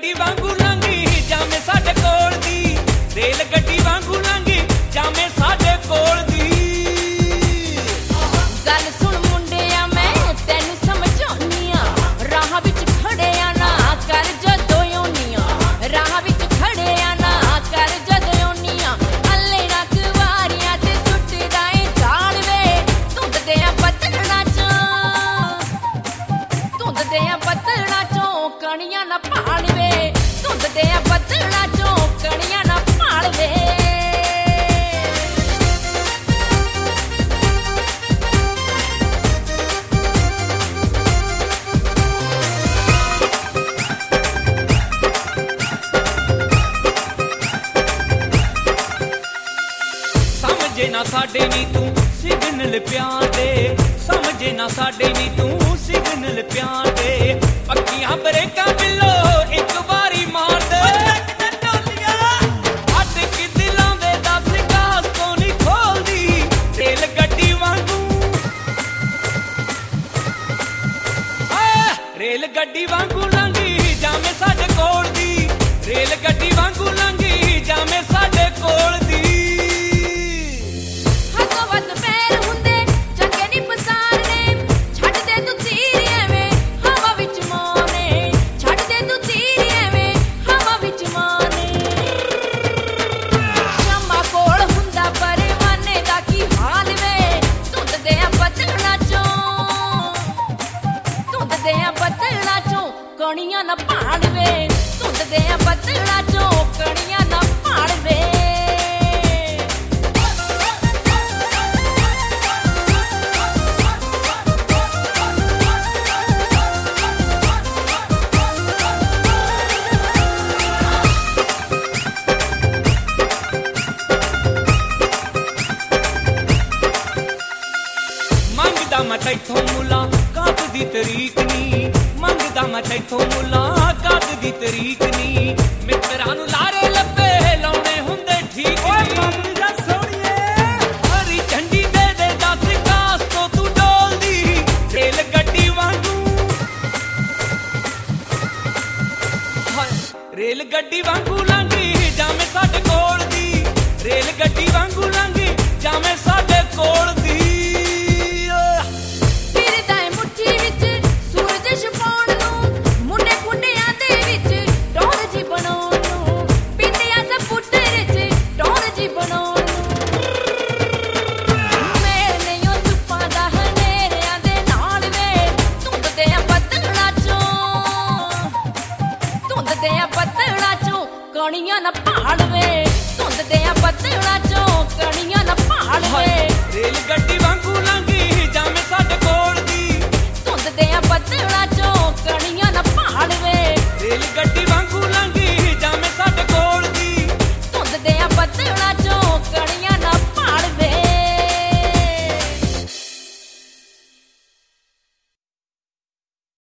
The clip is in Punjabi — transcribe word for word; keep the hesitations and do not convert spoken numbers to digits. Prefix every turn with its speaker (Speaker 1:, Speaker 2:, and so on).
Speaker 1: ਗੱਡੀ ਵਾਂਗੂ ਲੰਘੀ ਜਾਵੇਂ ਸਾਡੇ ਕੋਲ ਦੀ, ਰੇਲ ਗੱਡੀ ਵਾਂਗੂ ਲੰਘੀ ਜਾਵੇਂ ਸਾਡੇ ਕੋਲ ਦੀ।
Speaker 2: ਗੱਲ ਸੁਣ ਮੁੰਡਿਆ ਮੈਂ ਤੈਨੂੰ ਸਮਝਾਉਣੀ ਆ, ਰਾਹ ਵਿੱਚ ਖੜਿਆ ਨਾ ਕਰ ਜਦੋਂ ਯੋਨੀਆਂ, ਰਾਹ ਵਿੱਚ ਖੜਿਆ ਨਾ ਕਰ ਜਦੋਂ ਯੋਨੀਆਂ। ਹੱਲੇ ਨਾ ਕੁਵਾਰੀਆਂ ਤੇ ਸੁੱਟਦਾ ਏ ਝਾੜ ਵੇ, ਧੁੰਦ ਦੇ ਆ ਬੱਦਲਾਂ ਚੋਂ, ਧੁੰਦ ਦੇ ਆ ਬੱਦਲਾਂ ਚੋਂ ਕਣੀਆਂ ਨਾ ਭਾਲ ਵੇ, ਧੁੰਦ ਦੇ ਆ ਬੱਦਲਾਂ ਚੋਂ ਕਣੀਆਂ ਨਾ ਭਾਲ ਵੇ।
Speaker 1: ਸਮਝੇ ਨਾ ਸਾਡੇ ਨੀ ਤੂੰ ਸਿਗਨਲ ਪਿਆਰ ਦੇ, ਸਮਝੇ ਨਾ ਸਾਡੇ ਨੀ ਤੂੰ ਸਿਗਨਲ ਪਿਆਰ ਦੇ। ਪੱਕੀਆਂ ਬਰੇਕਾਂ ਬਿੱਲੋ ਇੱਕ ਵਾਰੀ ਮਾਰ ਦੇ, ਅੱਡ ਕਿ ਦਿਲਾਂ ਦੇ ਦਸ ਗਾਸ ਤੋਂ ਨੀ ਖੋਲਦੀ, ਰੇਲ ਗੱਡੀ ਵਾਂਗੂ ਰੇਲ ਗੱਡੀ ਵਾਂਗੂ ਲੰਘੀ ਜਾਵੇਂ ਸਾਡੇ ਕੋਲ ਦੀ, ਰੇਲ ਗੱਡੀ ਵਾਂਗੂ ਲੰਘੀ ਜਾਵੇਂ ਸਾਡੇ ਕੋਲ ਦੀ।
Speaker 2: ਕਣੀਆਂ ਨਾ ਭਾੜ ਵੇ, ਧੁੰਦ ਦੇ ਆ ਬੱਦਲਾਂ ਚੋਂ ਕਣੀਆਂ ਨਾ ਭਾੜ ਵੇ।
Speaker 1: ਮੰਗਦਾ ਮੈਂ ਤੈਥੋਂ ਮੁਲਾਕਾਤ ਦੀ ਤਰੀਕ ਨੀ, ਮੰਗਦਾ ਮੈਂ ਤੈਥੋਂ ਮੁਲਾਕਾਤ ਦੀ ਤਰੀਕ ਨੀ। ਮਿੱਤਰਾਂ ਨੂੰ ਲਾਰੇ ਲੱਭੇ ਲਾਉਣੇ ਹੁੰਦੇ ਠੀਕ ਨੀ। ਮੰਗਦਾ ਸੋਹਣੀਏ ਹਰੀ ਝੰਡੀ ਦੇ ਦੇ ਦਸ ਗਾਸ ਤੋਂ ਤੂੰ ਡੋਲਦੀ, ਰੇਲ ਗੱਡੀ ਵਾਂਗੂ ਰੇਲ ਗੱਡੀ ਵਾਂਗੂ ਲੰਘੀ ਜਾਵੇਂ ਸਾਡੇ ਕੋਲ ਦੀ, ਰੇਲ ਗੱਡੀ ਵਾਂਗੂ ਲੰਘੀ ਜਾਵੇਂ ਸਾਡੇ ਕੋਲ ਦੀ। ਕਣੀਆਂ ਨਾ ਭਾੜ ਵੇ, ਧੁੰਦ ਦੇ ਆ ਬੱਦਲਾਂ ਚੋਂ ਕਣੀਆਂ ਨਾ ਭਾੜ ਵੇ। ਰੇਲ ਗੱਡੀ ਵਾਂਗੂ ਲੰਘੀ ਜਾਵੇਂ ਸਾਡੇ ਕੋਲ ਦੀ,
Speaker 2: ਧੁੰਦ ਦੇ ਆ ਬੱਦਲਾਂ ਚੋਂ ਕਣੀਆਂ ਨਾ ਭਾੜ ਵੇ।
Speaker 1: ਰੇਲ ਗੱਡੀ